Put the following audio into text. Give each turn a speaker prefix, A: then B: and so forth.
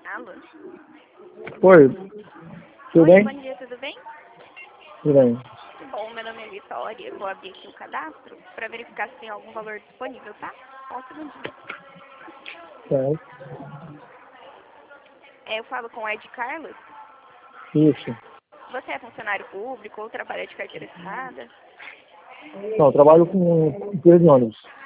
A: Alô?
B: Oi, tudo
A: Oi,
B: bem?
A: bom dia, tudo bem?
B: Tudo bem.
A: Bom, meu nome é Vitória, eu vou abrir aqui o cadastro para verificar se tem algum valor disponível, tá? Só um segundinho.
B: Certo.
A: Eu falo com o Ed Carlos.
B: Isso.
A: Você é funcionário público ou trabalha de carteira assinada?
B: Não, eu trabalho com empresa de ônibus.